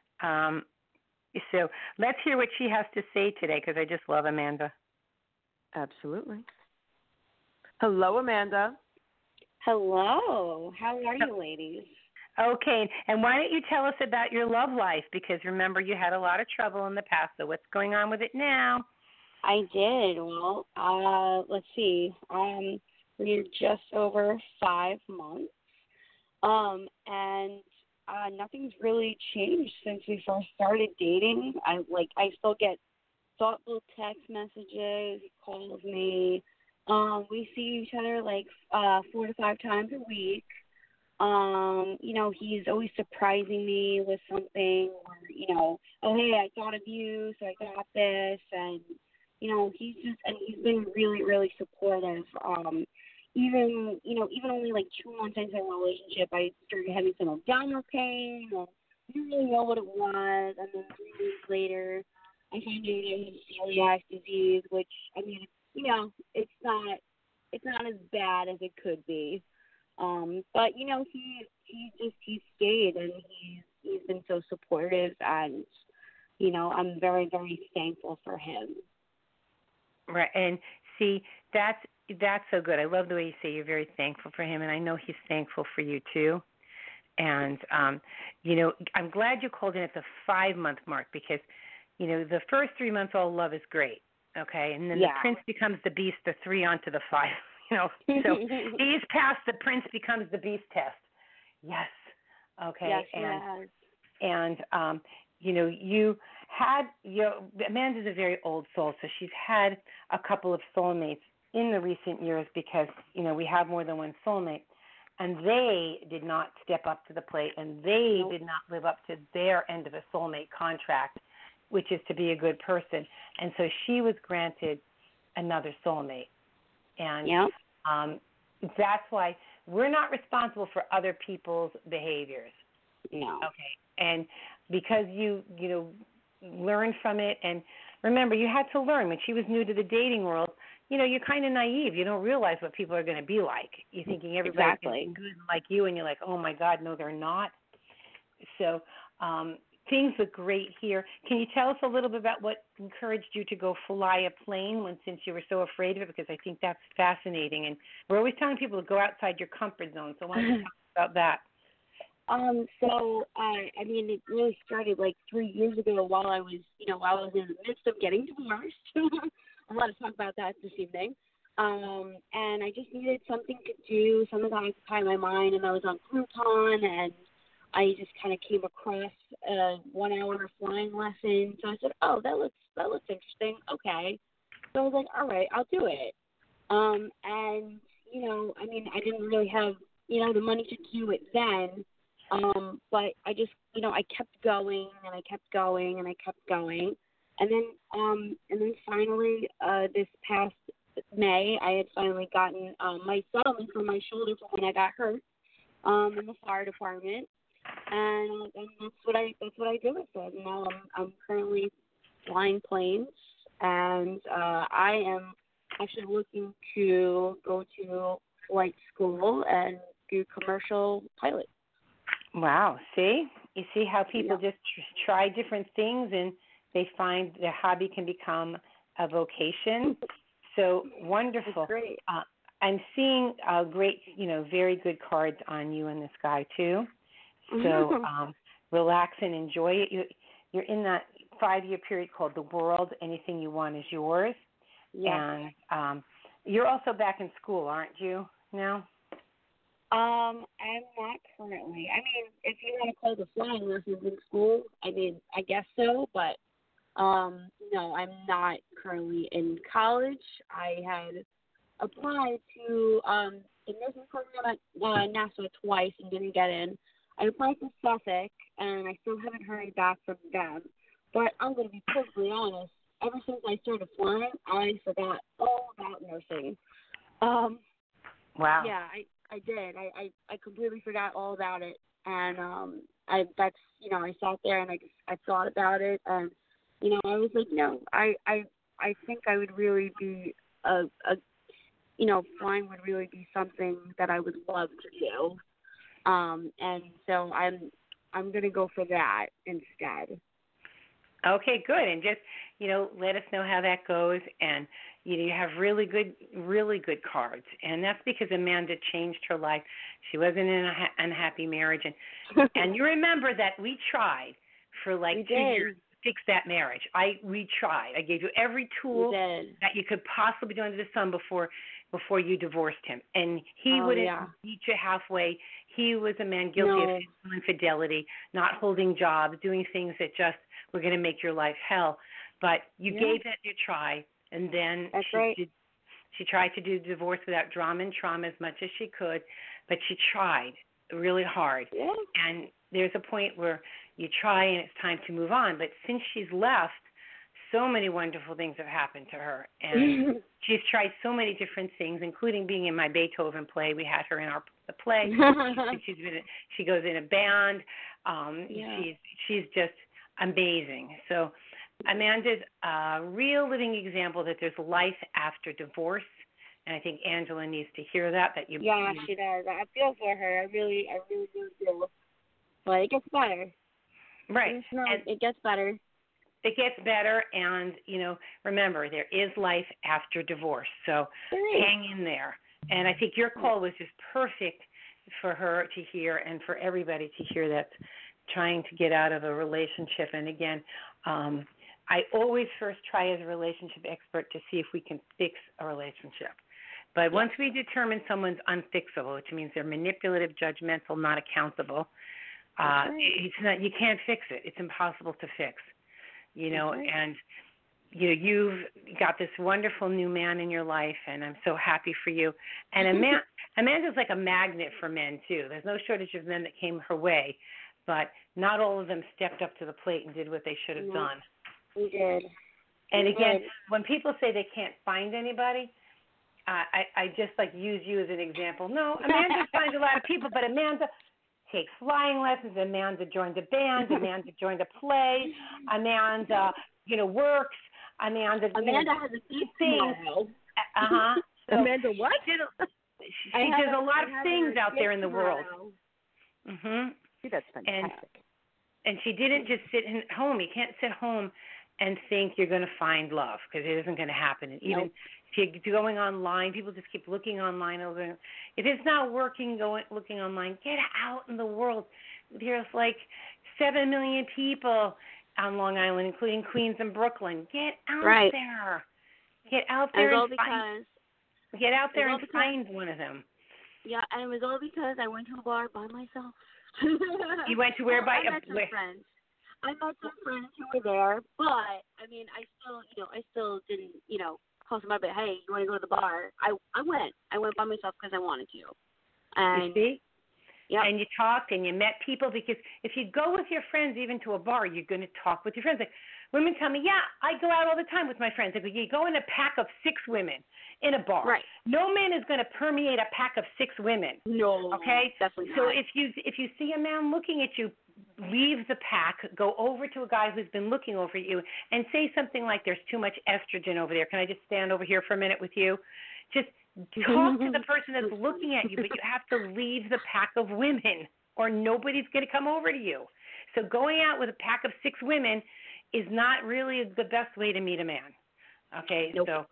So let's hear what she has to say today, because I just love Amanda. Absolutely. Hello, Amanda. Hello. How are you, ladies? Okay, and why don't you tell us about your love life? Because remember, you had a lot of trouble in the past, so what's going on with it now? I did. Well, let's see. We're just over 5 months, and nothing's really changed since we first started dating. I still get thoughtful text messages, he calls me. We see each other 4 to 5 times a week. He's always surprising me with something, or, oh, hey, I thought of you, so I got this, and, he's been really, really supportive. Even only 2 months into the relationship, I started having some abdominal pain, and I didn't really know what it was, and then 3 weeks later, I found out I had celiac disease, which, it's not as bad as it could be. But he stayed, and he's been so supportive, and I'm very, very thankful for him. Right, and see, that's so good. I love the way you say you're very thankful for him, and I know he's thankful for you too. And I'm glad you called in at the 5-month mark, because the first 3 months all love is great, okay, and then the prince becomes the beast, the 3 onto the 5. So he's passed the prince becomes the beast test. Yes. Okay. Yes, and you had Amanda's a very old soul, so she's had a couple of soulmates in the recent years, because we have more than one soulmate, and they did not step up to the plate, and they did not live up to their end of a soulmate contract, which is to be a good person, and so she was granted another soulmate. And that's why we're not responsible for other people's behaviors. No. Okay. And because you learned from it, and remember, you had to learn. When she was new to the dating world, you're kind of naive. You don't realize what people are going to be like. You're thinking everybody's going to be good like you, and you're like, oh, my God, no, they're not. So things look great here. Can you tell us a little bit about what encouraged you to go fly a plane since you were so afraid of it? Because I think that's fascinating. And we're always telling people to go outside your comfort zone. So why don't you talk about that? It really started 3 years ago while I was in the midst of getting divorced. I'm allowed to talk about that this evening. And I just needed something to do, something to occupy my mind. And I was on Groupon, and I just kind of came across a 1-hour flying lesson. So I said, oh, that looks interesting. Okay. So I was like, all right, I'll do it. I didn't really have, the money to do it then. But I just, I kept going, and I kept going, and I kept going. And then finally, this past May, I had finally gotten my settlement for my shoulder from when I got hurt in the fire department. And that's what I did with it. And now I'm currently flying planes, and I am actually looking to go to flight school and do commercial pilot. Wow. See? You see how people just try different things, and they find their hobby can become a vocation. So wonderful. Great. I'm seeing great, very good cards on you and this guy too. So relax and enjoy it. You're in that 5-year period called the world. Anything you want is yours. Yeah. And you're also back in school, aren't you, now? I'm not currently. I mean, if you want to call the flying lessons in school, I mean, I guess so, but no, I'm not currently in college. I had applied to the nursing program at Nassau twice and didn't get in. I applied to Suffolk, and I still haven't heard back from them. But I'm going to be perfectly honest. Ever since I started flying, I forgot all about nursing. Wow. Yeah, I did. I completely forgot all about it, and I sat there and I thought about it, and I was like, no, I think I would really be flying would really be something that I would love to do, and so I'm gonna go for that instead. Okay, good. And just, let us know how that goes. And, you have really good cards. And that's because Amanda changed her life. She wasn't in an unhappy marriage. And you remember that we tried for like 2 years to fix that marriage. We tried. I gave you every tool that you could possibly do under the sun before you divorced him. And he wouldn't meet you halfway. He was a man guilty of infidelity, not holding jobs, doing things that just were going to make your life hell. But you gave that your try, and then she tried to do divorce without drama and trauma as much as she could, but she tried really hard. Yeah. And there's a point where you try and it's time to move on. But since she's left, so many wonderful things have happened to her. And she's tried so many different things, including being in my Beethoven play. We had her in the play. She goes in a band. She's just amazing. So Amanda's a real living example that there's life after divorce, and I think Angela needs to hear that. She does. I feel for her. I really do. But it gets better. Right. It gets better. It gets better, and, remember, there is life after divorce. So hang in there. And I think your call was just perfect for her to hear and for everybody to hear that's trying to get out of a relationship. And, again, I always first try as a relationship expert to see if we can fix a relationship. But once we determine someone's unfixable, which means they're manipulative, judgmental, not accountable, it's not. You can't fix it. It's impossible to fix. And you've got this wonderful new man in your life, and I'm so happy for you. And Amanda's like a magnet for men too. There's no shortage of men that came her way, but not all of them stepped up to the plate and did what they should have done. We did. And again, when people say they can't find anybody, I just use you as an example. No, Amanda finds a lot of people, but Amanda takes flying lessons. Amanda joined a band. Amanda joined a play. Amanda, works. Amanda has a big tomorrow. So Amanda, what? She does a lot of things out there in the world. That's fantastic. And she didn't just sit at home. You can't sit home and think you're going to find love, because it isn't going to happen. And even if you're going online, people just keep looking online over. If it's not working, looking online, get out in the world. There's like 7 million people on Long Island, including Queens and Brooklyn. Get out there. Get out there and find one of them. Yeah, and it was all because I went to a bar by myself. You went to where? I met some friends. I met some friends who were there, but I mean, I still didn't, call them up and, hey, you want to go to the bar? I went. I went by myself because I wanted to. And you see? Yep. And you talked and you met people, because if you go with your friends even to a bar, you're going to talk with your friends. Like, women tell me, I go out all the time with my friends. Like, you go in a pack of 6 women in a bar. Right. No man is going to permeate a pack of 6 women. No. Okay? Definitely so not. if you see a man looking at you, leave the pack, go over to a guy who's been looking over at you, and say something like, there's too much estrogen over there. Can I just stand over here for a minute with you? Just talk to the person that's looking at you, but you have to leave the pack of women, or nobody's going to come over to you. So going out with a pack of 6 women is not really the best way to meet a man. Okay? Nope. So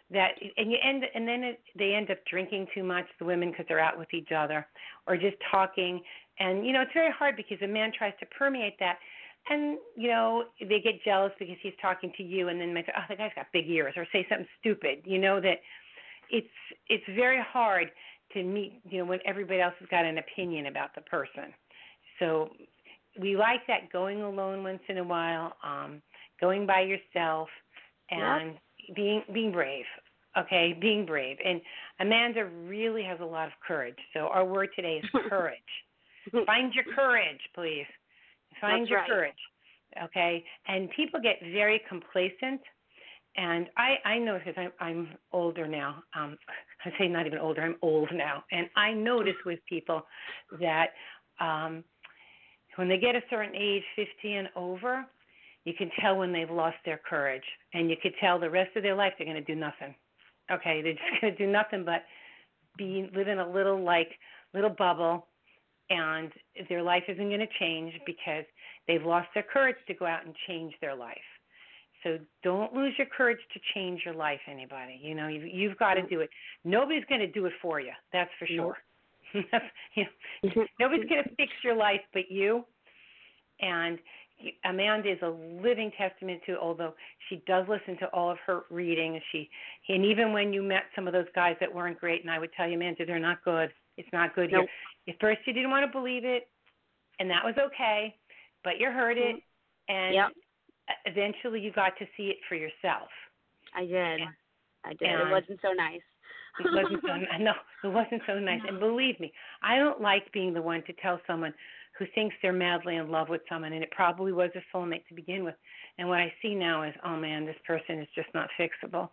that, and they end up drinking too much, the women, because they're out with each other, or just talking. And it's very hard because a man tries to permeate that, and they get jealous because he's talking to you, and then they say, oh, the guy's got big ears, or say something stupid. That it's very hard to meet when everybody else has got an opinion about the person. So we like that, going alone once in a while, going by yourself, and being brave. Okay, being brave. And Amanda really has a lot of courage. So our word today is courage. Find your courage, please. Find your courage. Okay? And people get very complacent. And I know, because I'm older now. I say not even older, I'm old now. And I notice with people that when they get a certain age, 50 and over, you can tell when they've lost their courage. And you could tell the rest of their life they're going to do nothing. Okay, they're just going to do nothing but live in a little bubble, and their life isn't going to change because they've lost their courage to go out and change their life. So don't lose your courage to change your life, anybody. You've got to do it. Nobody's going to do it for you, that's for sure. Nobody's going to fix your life but you. And Amanda is a living testament to, although she does listen to all of her reading, and even when you met some of those guys that weren't great, and I would tell you, Amanda, they're not good. It's not good here. At first you didn't want to believe it, and that was okay, but you heard it, and eventually you got to see it for yourself. I did. It wasn't so nice. It wasn't so nice. And believe me, I don't like being the one to tell someone who thinks they're madly in love with someone, and it probably was a soulmate to begin with. And what I see now is, oh man, this person is just not fixable.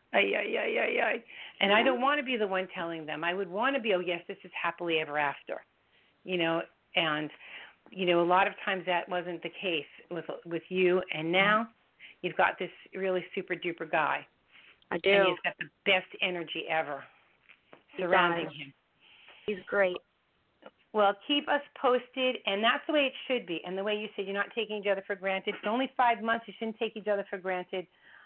And I don't want to be the one telling them. I would want to be, oh yes, this is happily ever after, and a lot of times that wasn't the case with you. And now you've got this really super duper guy. I do. And he's got the best energy ever surrounding him. He's great. Well, keep us posted, and that's the way it should be. And the way you said you're not taking each other for granted. It's only 5 months. You shouldn't take each other for granted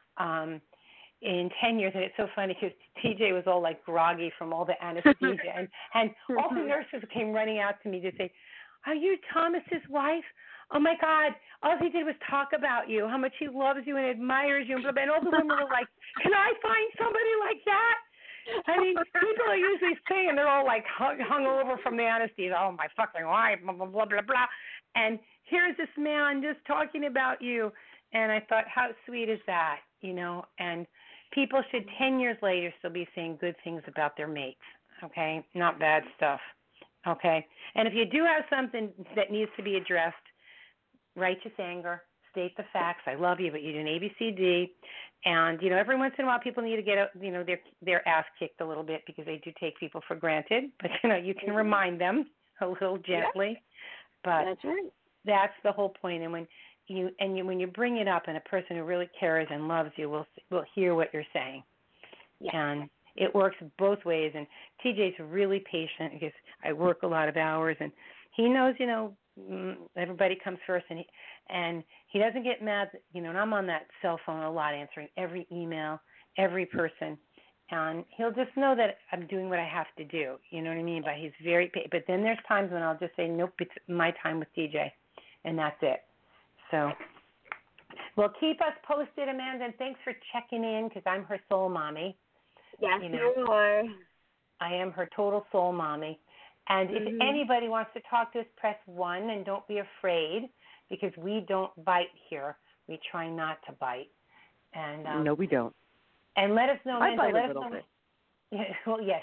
in 10 years. And it's so funny because TJ was all like groggy from all the anesthesia. and all the nurses came running out to me to say, are you Thomas's wife? Oh, my God. All he did was talk about you, how much he loves you and admires you. And all the women were like, can I find somebody like that? I mean, people are usually saying they're all like hung over from the anesthesia. Oh, my fucking wife, blah, blah, blah, blah, blah. And here's this man just talking about you. And I thought, how sweet is that, And people should 10 years later still be saying good things about their mates, okay? Not bad stuff, okay? And if you do have something that needs to be addressed, righteous anger, state the facts. I love you, but you do an ABCD. And, every once in a while people need to get, their ass kicked a little bit because they do take people for granted. But, you can remind them a little gently. But that's right. That's the whole point. And when you bring it up, and a person who really cares and loves you will hear what you're saying. Yeah. And it works both ways. And TJ's really patient because I work a lot of hours, and he knows, everybody comes first, and he doesn't get mad, and I'm on that cell phone a lot answering every email, every person, and he'll just know that I'm doing what I have to do, you know what I mean? But he's but then there's times when I'll just say, nope, it's my time with TJ, and that's it. So, well, keep us posted, Amanda, and thanks for checking in because I'm her soul mommy. Yes, you are. I am her total soul mommy. And if anybody wants to talk to us, press 1, and don't be afraid because we don't bite here. We try not to bite. And no, we don't. And let us know, Amanda. I bite let a little us know. bit. Yeah, well, yes,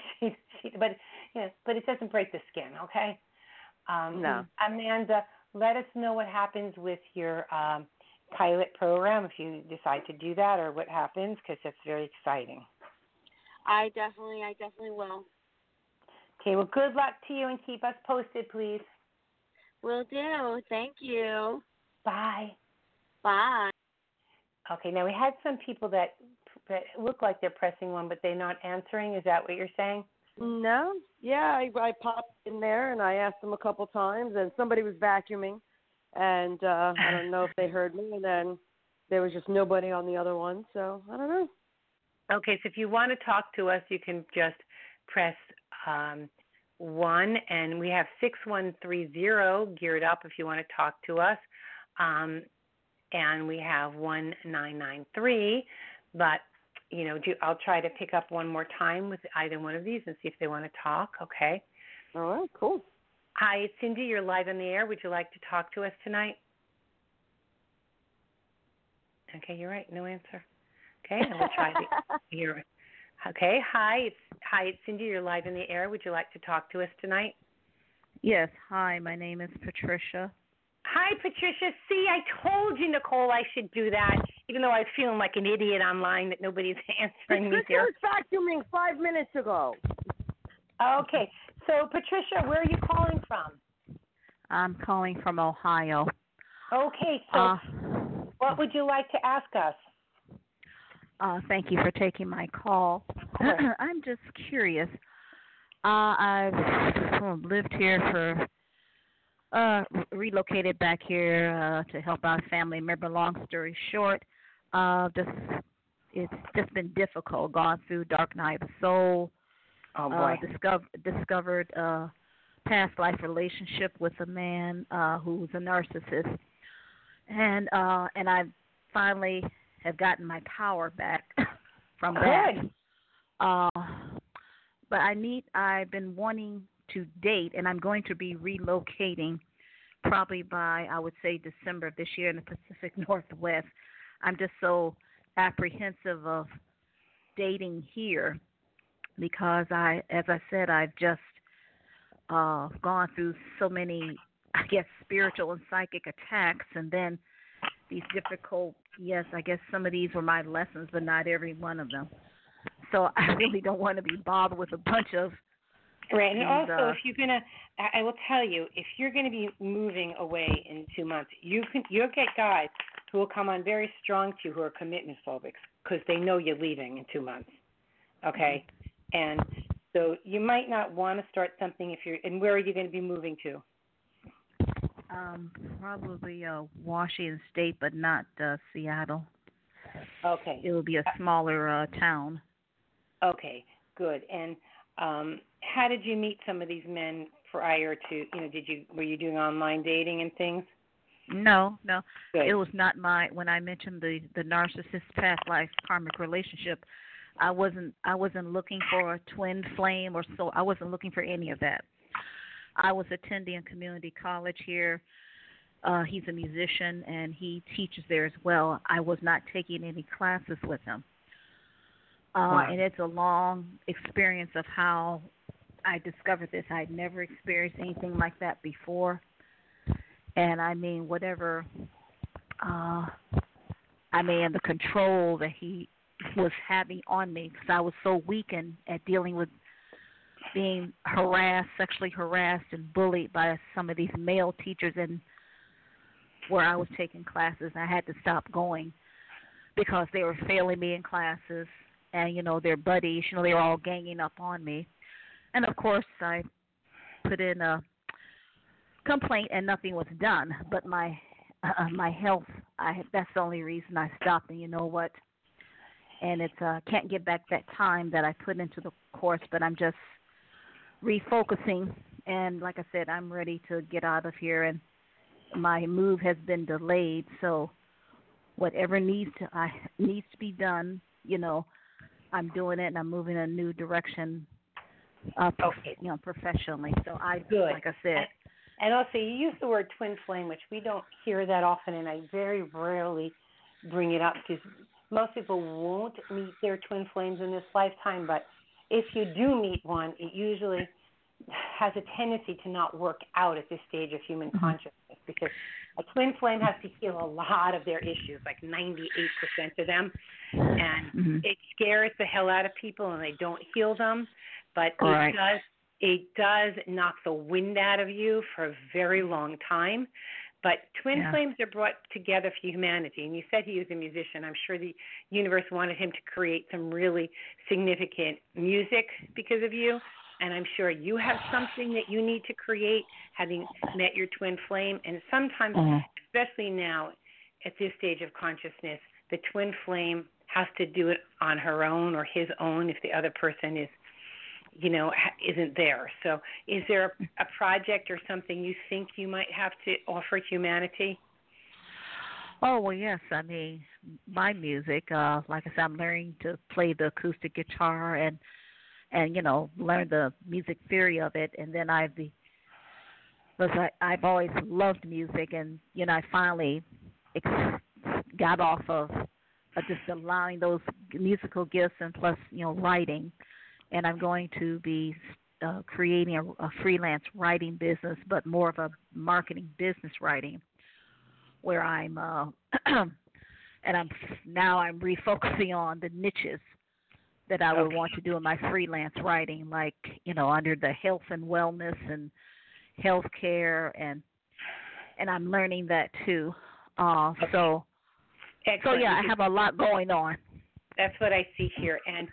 but it doesn't break the skin, okay? No. Amanda, let us know what happens with your pilot program if you decide to do that, or what happens, because that's very exciting. I definitely will. Okay, well, good luck to you, and keep us posted, please. Will do. Thank you. Bye. Bye. Okay, now we had some people that look like they're pressing 1, but they're not answering. Is that what you're saying? No. Yeah, I popped in there, and I asked them a couple times, and somebody was vacuuming, and I don't know if they heard me, and then there was just nobody on the other one, so I don't know. Okay, so if you want to talk to us, you can just press 1, and we have 6130 geared up if you want to talk to us. And we have 1993, but I'll try to pick up one more time with either one of these and see if they want to talk. Okay. All right, cool. Hi, it's Cindy. You're live on the air. Would you like to talk to us tonight? Okay, you're right. No answer. Okay, and we'll try here. Okay, hi, it's Cindy. You're live in the air. Would you like to talk to us tonight? Yes. Hi, my name is Patricia. Hi, Patricia. See, I told you, Nicole, I should do that, even though I was feeling like an idiot online that nobody's answering me Patricia here. was vacuuming 5 minutes ago. Okay, so Patricia, where are you calling from? I'm calling from Ohio. Okay, so what would you like to ask us? Thank you for taking my call. Sure. I'm just curious. I've lived here relocated back here to help out a family member. Long story short, it's just been difficult. Gone through dark night of the soul. Oh boy. Discovered a past life relationship with a man who's a narcissist, and I finally have gotten my power back from that. But I've been wanting to date, and I'm going to be relocating probably by, I would say, December of this year in the Pacific Northwest. I'm just so apprehensive of dating here because as I said, I've just gone through so many, I guess, spiritual and psychic attacks, and then these difficult, yes, I guess some of these were my lessons, but not every one of them. So I really don't want to be bothered with a bunch of right. And these, also, if you're gonna, I will tell you, if you're gonna be moving away in 2 months, you'll get guys who will come on very strong to you who are commitment phobics because they know you're leaving in 2 months. Okay, and so you might not want to start something if you're. And where are you going to be moving to? Probably Washington State, but not Seattle. Okay. It will be a smaller town. Okay, good. And how did you meet some of these men prior to? Were you doing online dating and things? No. Good. It was not when I mentioned the narcissist past life karmic relationship. I wasn't looking for a twin flame or so. I wasn't looking for any of that. I was attending a community college here. He's a musician, and he teaches there as well. I was not taking any classes with him. Wow. And it's a long experience of how I discovered this. I'd never experienced anything like that before. And I mean, whatever, the control that he was having on me, because I was so weakened at dealing with being sexually harassed and bullied by some of these male teachers, and where I was taking classes, I had to stop going because they were failing me in classes, and their buddies, they were all ganging up on me, and of course I put in a complaint and nothing was done. But my health, that's the only reason I stopped. And you know what? And it's can't get back that time that I put into the course, but I'm just refocusing, and like I said, I'm ready to get out of here, and my move has been delayed, so whatever needs to be done, I'm doing it, and I'm moving in a new direction, professionally. So like I said. And also, you use the word twin flame, which we don't hear that often, and I very rarely bring it up because most people won't meet their twin flames in this lifetime, but if you do meet one, it usually has a tendency to not work out at this stage of human consciousness because a twin flame has to heal a lot of their issues, like 98% of them, and it scares the hell out of people and they don't heal them, but it does knock the wind out of you for a very long time. But twin flames are brought together for humanity. And you said he was a musician. I'm sure the universe wanted him to create some really significant music because of you. And I'm sure you have something that you need to create, having met your twin flame. And sometimes, especially now, at this stage of consciousness, the twin flame has to do it on her own or his own if the other person is, isn't there. So is there a project or something you think you might have to offer humanity? Oh, well, yes. I mean, my music, like I said, I'm learning to play the acoustic guitar and learn the music theory of it. And then I've always loved music, and, I finally got off of just allowing those musical gifts and plus, writing. And I'm going to be creating a freelance writing business, but more of a marketing business writing, where I'm and I'm refocusing on the niches that I would want to do in my freelance writing, like, under the health and wellness and healthcare, and I'm learning that too. So yeah, I have a lot going on. That's what I see here, and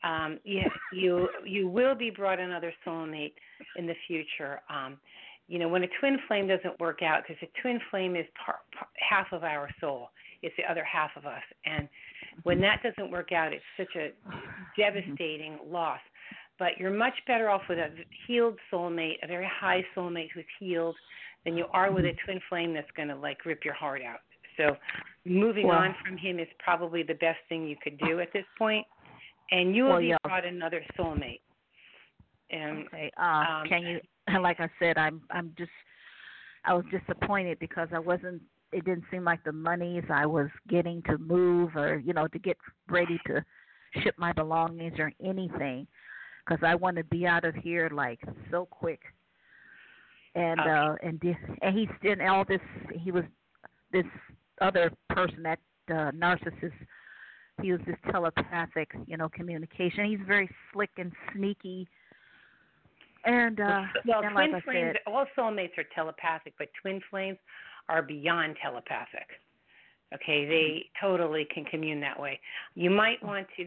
you will be brought another soulmate in the future. When a twin flame doesn't work out, because a twin flame is half of our soul, it's the other half of us, and when that doesn't work out, it's such a devastating loss. But you're much better off with a healed soulmate, a very high soulmate who's healed, than you are with a twin flame that's going to rip your heart out. So moving on from him is probably the best thing you could do at this point, and you will be brought another soulmate. And, can you? Like I said, I was disappointed because it didn't seem like the monies I was getting to move or, to get ready to ship my belongings or anything, because I want to be out of here so quick. And he's in all this. He was this other person, that narcissist. He was this telepathic, communication. He's very slick and sneaky. And twin flames, all soulmates are telepathic, but twin flames are beyond telepathic. Okay, they totally can commune that way. You might want to,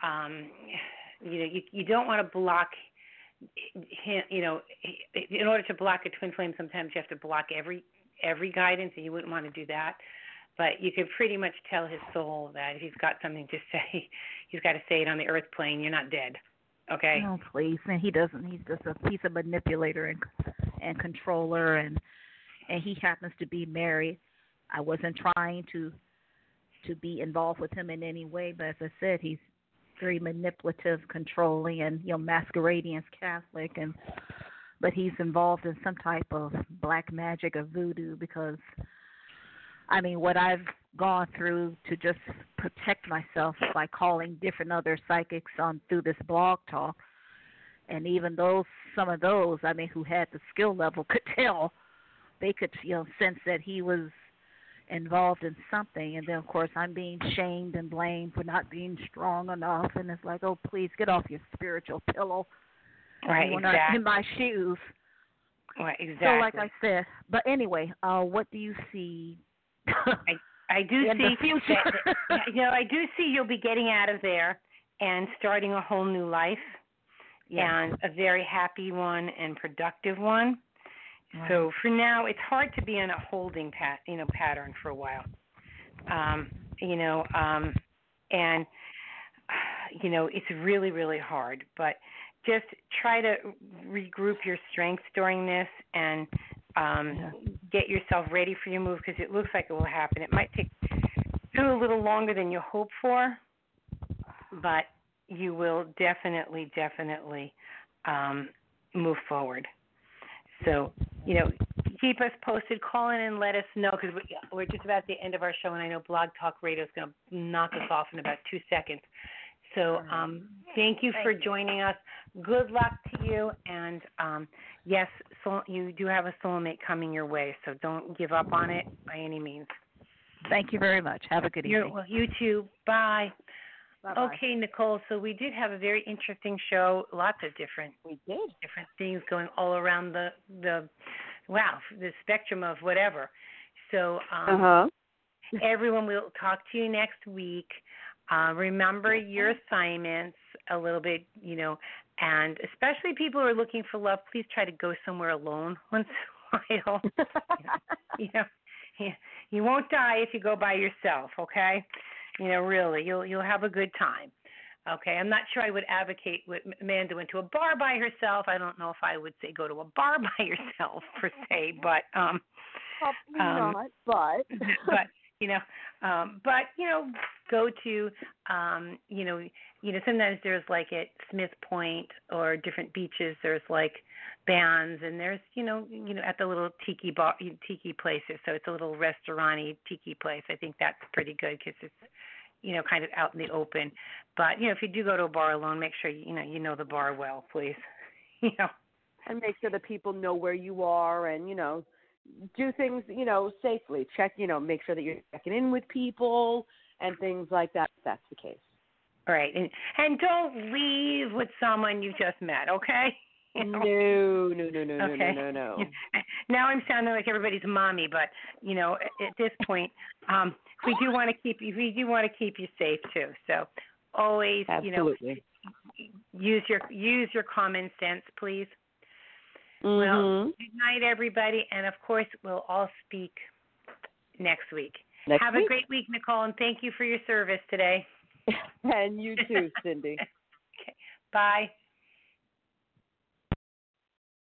you don't want to block him. In order to block a twin flame, sometimes you have to block every guidance, and you wouldn't want to do that. But you could pretty much tell his soul that if he's got something to say, he's got to say it on the earth plane. You're not dead. Okay. Oh, please. And he doesn't. He's just he's a manipulator and controller, and he happens to be married. I wasn't trying to be involved with him in any way, but as I said, he's very manipulative, controlling, and masquerading as Catholic, but he's involved in some type of black magic or voodoo, because what I've gone through to just protect myself by calling different other psychics through this blog talk, and even some of those who had the skill level could tell, they could sense that he was involved in something, and then of course I'm being shamed and blamed for not being strong enough, and it's like, oh, please get off your spiritual pillow. Right, You're exactly. not in my shoes. Right, exactly. So like I said, but anyway, what do you see? I do in see the future. I do see you'll be getting out of there and starting a whole new life, and a very happy one and productive one. Right. So for now, it's hard to be in a holding pattern for a while. It's really, really hard. But just try to regroup your strengths during this and get yourself ready for your move, because it looks like it will happen. It might take a little longer than you hope for, but you will definitely move forward. So, keep us posted. Call in and let us know, because we're just about the end of our show, and I know Blog Talk Radio is going to knock us off in about 2 seconds. So thank you for joining us. Good luck to you. And, yes, you do have a soulmate coming your way, so don't give up on it by any means. Thank you very much. Have a good evening. Well, you too. Bye. Bye-bye. Okay, Nicole, so we did have a very interesting show, lots of different things going all around the spectrum of whatever. So everyone, will talk to you next week. Remember your assignments a little bit, and especially people who are looking for love, please try to go somewhere alone once in a while. You won't die if you go by yourself, okay? Really, you'll have a good time. Okay, I'm not sure I would advocate what Amanda went to a bar by herself. I don't know if I would say go to a bar by yourself per se, but probably not. But go to sometimes there's like at Smith Point or different beaches. There's like bands, and there's at the little tiki places. So it's a little restaurant-y tiki place. I think that's pretty good because it's kind of out in the open. But, if you do go to a bar alone, make sure, you know the bar well, please. And make sure that people know where you are and, do things, safely. Check, make sure that you're checking in with people and things like that if that's the case. Right. And don't leave with someone you just met, okay? No. Now I'm sounding like everybody's mommy, but at this point, we do want to keep you safe too. So always, absolutely, use your common sense, please. Mm-hmm. Well, good night, everybody, and of course, we'll all speak next week. Have a great week, Nicole, and thank you for your service today. And you too, Cindy. Okay. Bye.